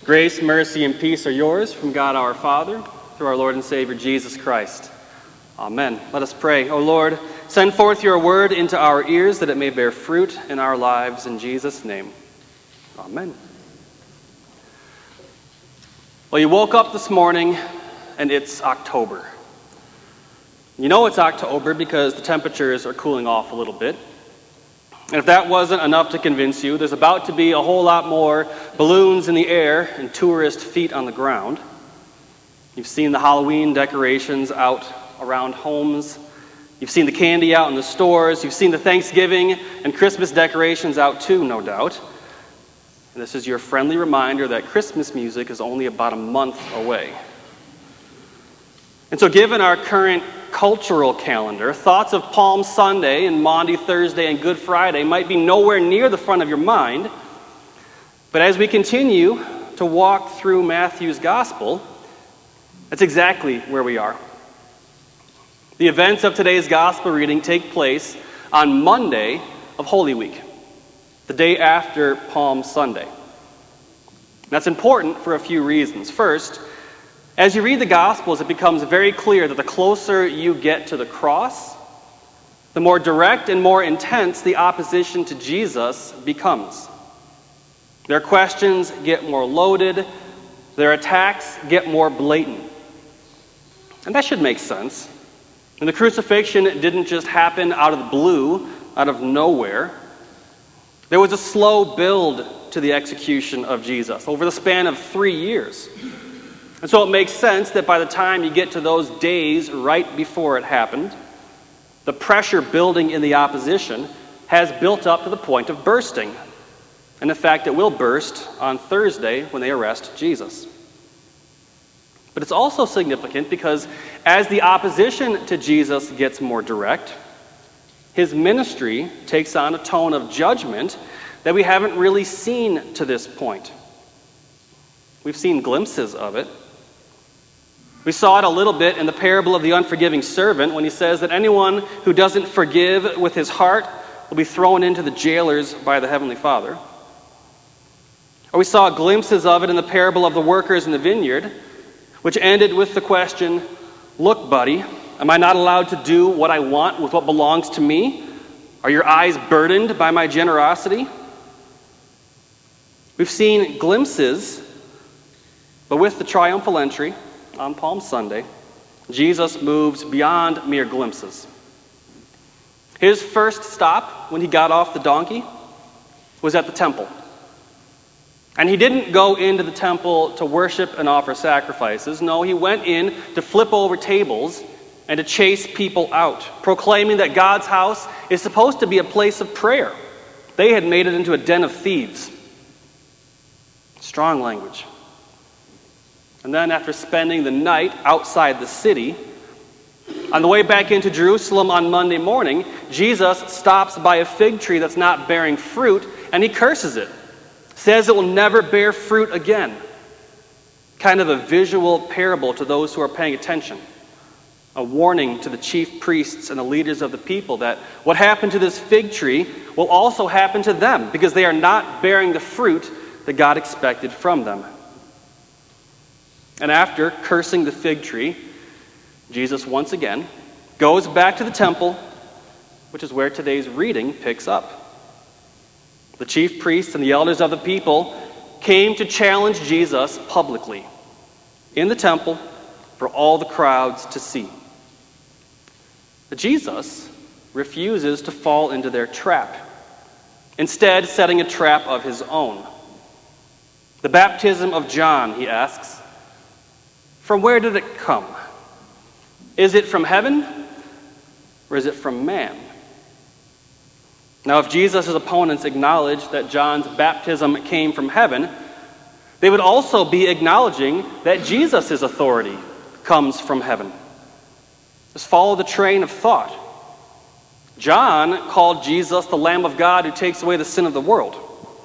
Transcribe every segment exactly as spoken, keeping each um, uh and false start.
Grace, mercy, and peace are yours from God our Father, through our Lord and Savior Jesus Christ. Amen. Let us pray. O Lord, send forth your word into our ears that it may bear fruit in our lives. In Jesus' name. Amen. Well, you woke up this morning and it's October. You know it's October because the temperatures are cooling off a little bit. And if that wasn't enough to convince you, there's about to be a whole lot more balloons in the air and tourist feet on the ground. You've seen the Halloween decorations out around homes. You've seen the candy out in the stores. You've seen the Thanksgiving and Christmas decorations out too, no doubt. And this is your friendly reminder that Christmas music is only about a month away. And so given our current cultural calendar, thoughts of Palm Sunday and Maundy Thursday and Good Friday might be nowhere near the front of your mind. But as we continue to walk through Matthew's Gospel, that's exactly where we are. The events of today's Gospel reading take place on Monday of Holy Week, the day after Palm Sunday. That's important for a few reasons. First, as you read the Gospels, it becomes very clear that the closer you get to the cross, the more direct and more intense the opposition to Jesus becomes. Their questions get more loaded, their attacks get more blatant. And that should make sense. And the crucifixion didn't just happen out of the blue, out of nowhere. There was a slow build to the execution of Jesus over the span of three years. And so it makes sense that by the time you get to those days right before it happened, the pressure building in the opposition has built up to the point of bursting. And in fact, it will burst on Thursday when they arrest Jesus. But it's also significant because as the opposition to Jesus gets more direct, his ministry takes on a tone of judgment that we haven't really seen to this point. We've seen glimpses of it. We saw it a little bit in the parable of the unforgiving servant when he says that anyone who doesn't forgive with his heart will be thrown into the jailers by the Heavenly Father. Or we saw glimpses of it in the parable of the workers in the vineyard, which ended with the question, "Look, buddy, am I not allowed to do what I want with what belongs to me? Are your eyes burdened by my generosity?" We've seen glimpses, but with the triumphal entry on Palm Sunday, Jesus moves beyond mere glimpses. His first stop when he got off the donkey was at the temple. And he didn't go into the temple to worship and offer sacrifices. No, he went in to flip over tables and to chase people out, proclaiming that God's house is supposed to be a place of prayer. They had made it into a den of thieves. Strong language. And then after spending the night outside the city, on the way back into Jerusalem on Monday morning, Jesus stops by a fig tree that's not bearing fruit, and he curses it. Says it will never bear fruit again. Kind of a visual parable to those who are paying attention. A warning to the chief priests and the leaders of the people that what happened to this fig tree will also happen to them because they are not bearing the fruit that God expected from them. And after cursing the fig tree, Jesus once again goes back to the temple, which is where today's reading picks up. The chief priests and the elders of the people came to challenge Jesus publicly in the temple for all the crowds to see. But Jesus refuses to fall into their trap, instead setting a trap of his own. The baptism of John, he asks, from where did it come? Is it from heaven or is it from man? Now, if Jesus' opponents acknowledged that John's baptism came from heaven, they would also be acknowledging that Jesus' authority comes from heaven. Just follow the train of thought. John called Jesus the Lamb of God who takes away the sin of the world.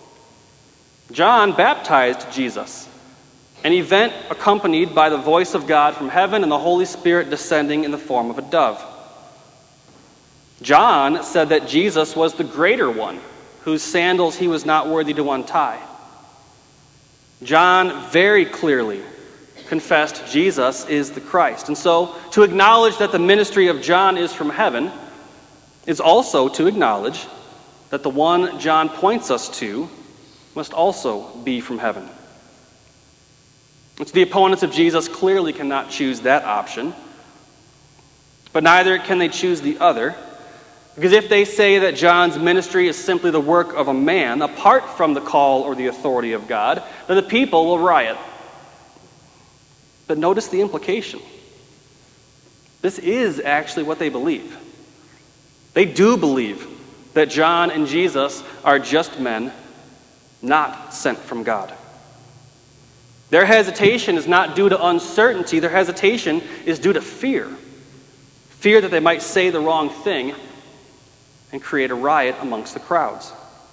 John baptized Jesus, an event accompanied by the voice of God from heaven and the Holy Spirit descending in the form of a dove. John said that Jesus was the greater one, whose sandals he was not worthy to untie. John very clearly confessed Jesus is the Christ. And so, to acknowledge that the ministry of John is from heaven is also to acknowledge that the one John points us to must also be from heaven. And so the opponents of Jesus clearly cannot choose that option, but neither can they choose the other, because if they say that John's ministry is simply the work of a man, apart from the call or the authority of God, then the people will riot. But notice the implication. This is actually what they believe. They do believe that John and Jesus are just men, not sent from God. Their hesitation is not due to uncertainty. Their hesitation is due to fear. Fear that they might say the wrong thing and create a riot amongst the crowds.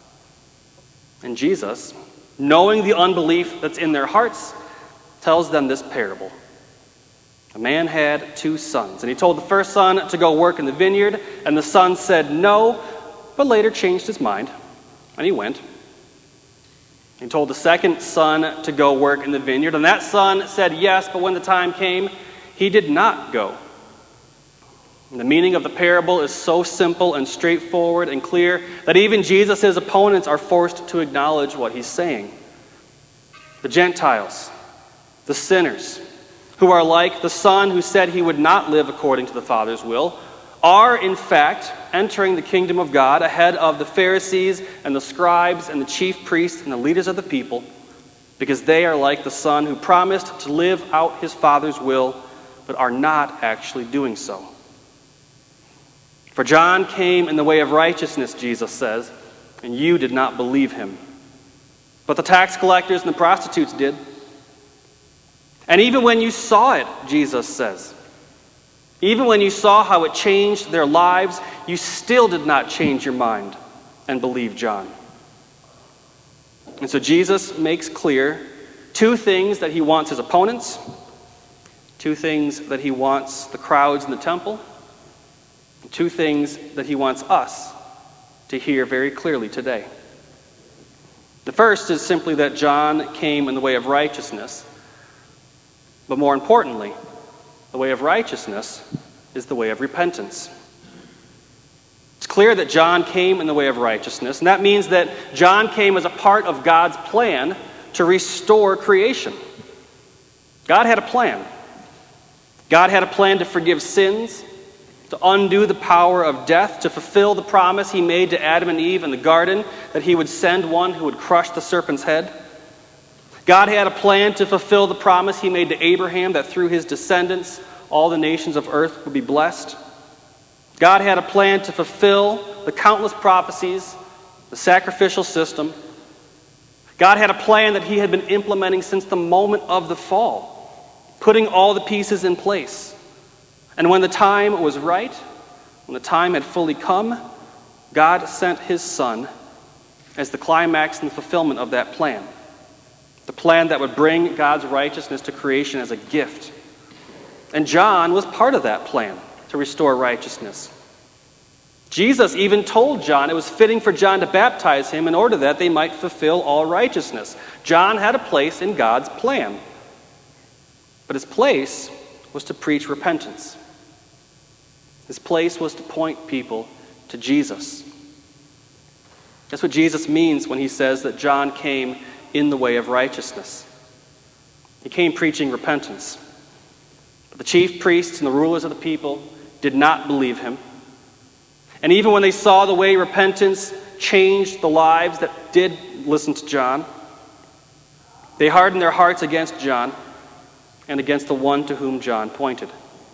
And Jesus, knowing the unbelief that's in their hearts, tells them this parable. A man had two sons, and he told the first son to go work in the vineyard, and the son said no, but later changed his mind, and he went. He told the second son to go work in the vineyard, and that son said yes, but when the time came, he did not go. And the meaning of the parable is so simple and straightforward and clear that even Jesus' opponents are forced to acknowledge what he's saying. The Gentiles, the sinners, who are like the son who said he would not live according to the Father's will, are in fact entering the kingdom of God ahead of the Pharisees and the scribes and the chief priests and the leaders of the people, because they are like the son who promised to live out his Father's will, but are not actually doing so. For John came in the way of righteousness, Jesus says, and you did not believe him. But the tax collectors and the prostitutes did. And even when you saw it, Jesus says, even when you saw how it changed their lives, you still did not change your mind and believe John. And so Jesus makes clear two things that he wants his opponents, two things that he wants the crowds in the temple, and two things that he wants us to hear very clearly today. The first is simply that John came in the way of righteousness. But more importantly, the way of righteousness is the way of repentance. It's clear that John came in the way of righteousness, and that means that John came as a part of God's plan to restore creation. God had a plan. God had a plan to forgive sins, to undo the power of death, to fulfill the promise he made to Adam and Eve in the garden that he would send one who would crush the serpent's head. God had a plan to fulfill the promise he made to Abraham that through his descendants all the nations of earth would be blessed. God had a plan to fulfill the countless prophecies, the sacrificial system. God had a plan that he had been implementing since the moment of the fall, putting all the pieces in place. And when the time was right, when the time had fully come, God sent his Son as the climax and the fulfillment of that plan. The plan that would bring God's righteousness to creation as a gift. And John was part of that plan to restore righteousness. Jesus even told John it was fitting for John to baptize him in order that they might fulfill all righteousness. John had a place in God's plan. But his place was to preach repentance. His place was to point people to Jesus. That's what Jesus means when he says that John came in the way of righteousness. He came preaching repentance. But the chief priests and the rulers of the people did not believe him. And even when they saw the way repentance changed the lives that did listen to John, they hardened their hearts against John and against the one to whom John pointed.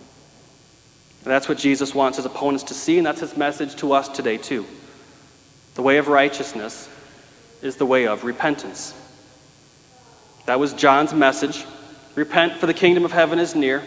And that's what Jesus wants his opponents to see, and that's his message to us today too. The way of righteousness is the way of repentance. That was John's message. Repent, for the kingdom of heaven is near.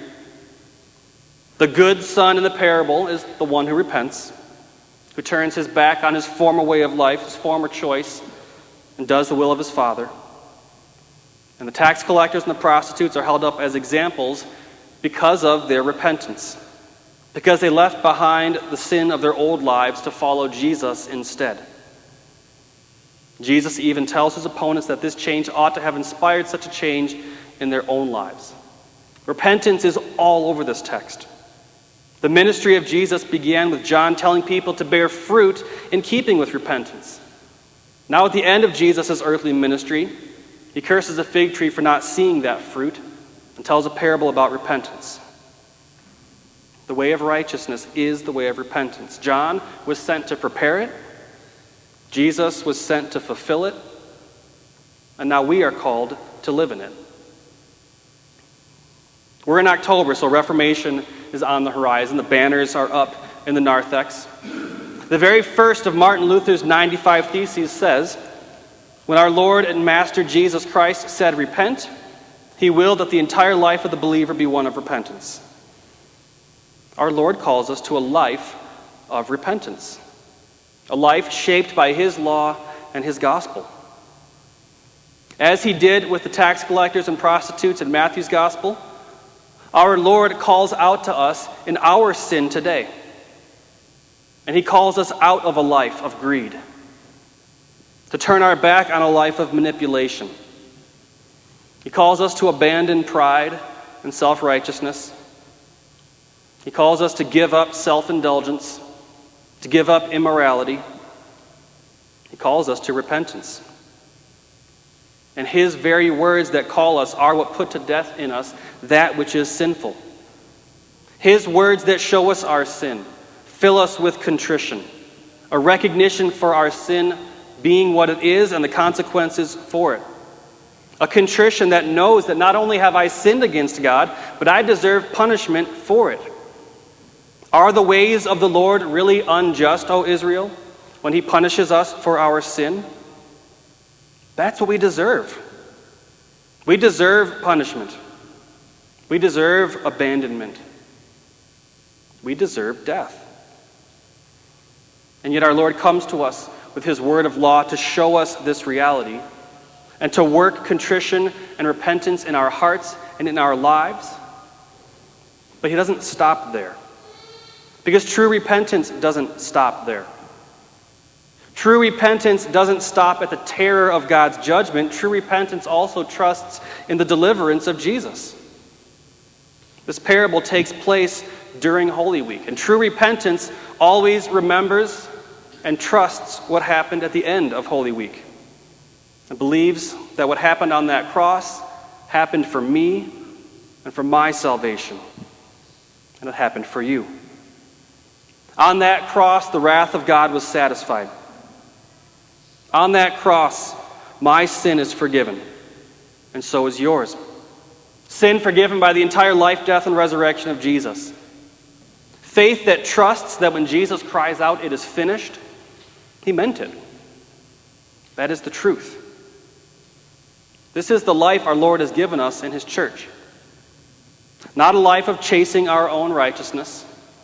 The good son in the parable is the one who repents, who turns his back on his former way of life, his former choice, and does the will of his Father. And the tax collectors and the prostitutes are held up as examples because of their repentance, because they left behind the sin of their old lives to follow Jesus instead. Jesus even tells his opponents that this change ought to have inspired such a change in their own lives. Repentance is all over this text. The ministry of Jesus began with John telling people to bear fruit in keeping with repentance. Now at the end of Jesus' earthly ministry, he curses a fig tree for not seeing that fruit and tells a parable about repentance. The way of righteousness is the way of repentance. John was sent to prepare it. Jesus was sent to fulfill it. And now we are called to live in it. We're in October, so Reformation is on the horizon. The banners are up in the narthex. The very first of Martin Luther's ninety-five Theses says, when our Lord and Master Jesus Christ said, repent, he willed that the entire life of the believer be one of repentance. Our Lord calls us to a life of repentance, a life shaped by his law and his gospel. As he did with the tax collectors and prostitutes in Matthew's gospel, our Lord calls out to us in our sin today. And he calls us out of a life of greed, to turn our back on a life of manipulation. He calls us to abandon pride and self-righteousness. He calls us to give up self-indulgence, to give up immorality. He calls us to repentance. And his very words that call us are what put to death in us that which is sinful. His words that show us our sin fill us with contrition, a recognition for our sin being what it is and the consequences for it. A contrition that knows that not only have I sinned against God, but I deserve punishment for it. Are the ways of the Lord really unjust, O Israel, when he punishes us for our sin? That's what we deserve. We deserve punishment. We deserve abandonment. We deserve death. And yet our Lord comes to us with his word of law to show us this reality and to work contrition and repentance in our hearts and in our lives. But he doesn't stop there. Because true repentance doesn't stop there. True repentance doesn't stop at the terror of God's judgment. True repentance also trusts in the deliverance of Jesus. This parable takes place during Holy Week, and true repentance always remembers and trusts what happened at the end of Holy Week, and believes that what happened on that cross happened for me and for my salvation, and it happened for you. On that cross, the wrath of God was satisfied. On that cross, my sin is forgiven, and so is yours. Sin forgiven by the entire life, death, and resurrection of Jesus. Faith that trusts that when Jesus cries out, it is finished, he meant it. That is the truth. This is the life our Lord has given us in his church. Not a life of chasing our own righteousness,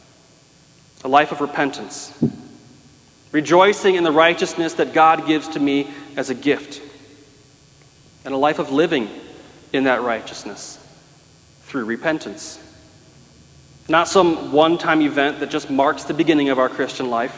a life of repentance, rejoicing in the righteousness that God gives to me as a gift, and a life of living in that righteousness through repentance. Not some one-time event that just marks the beginning of our Christian life.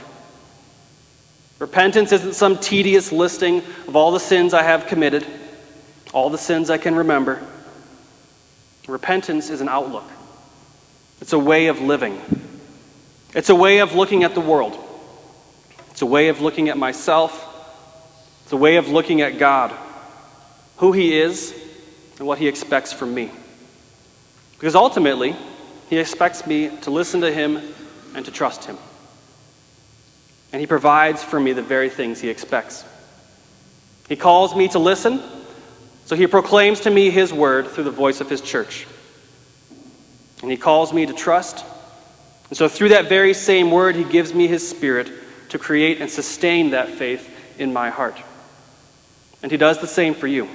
Repentance isn't some tedious listing of all the sins I have committed, all the sins I can remember. Repentance is an outlook. It's a way of living. It's a way of looking at the world. It's a way of looking at myself. It's a way of looking at God, who he is, and what he expects from me. Because ultimately, he expects me to listen to him and to trust him. And he provides for me the very things he expects. He calls me to listen, so he proclaims to me his word through the voice of his church. And he calls me to trust, and so through that very same word, he gives me his Spirit to create and sustain that faith in my heart. And he does the same for you.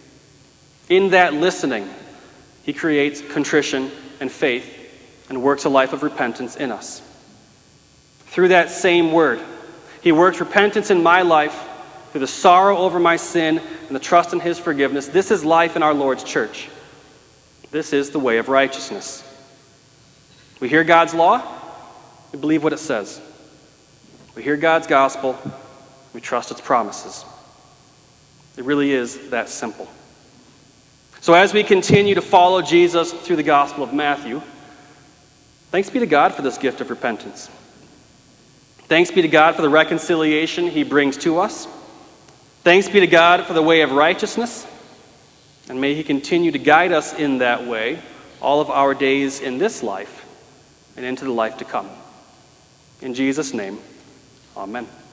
In that listening, he creates contrition and faith and works a life of repentance in us. Through that same word, he works repentance in my life through the sorrow over my sin and the trust in his forgiveness. This is life in our Lord's church. This is the way of righteousness. We hear God's law, we believe what it says. We hear God's gospel, we trust its promises. It really is that simple. So as we continue to follow Jesus through the Gospel of Matthew, thanks be to God for this gift of repentance. Thanks be to God for the reconciliation he brings to us. Thanks be to God for the way of righteousness. And may he continue to guide us in that way all of our days in this life and into the life to come. In Jesus' name, amen.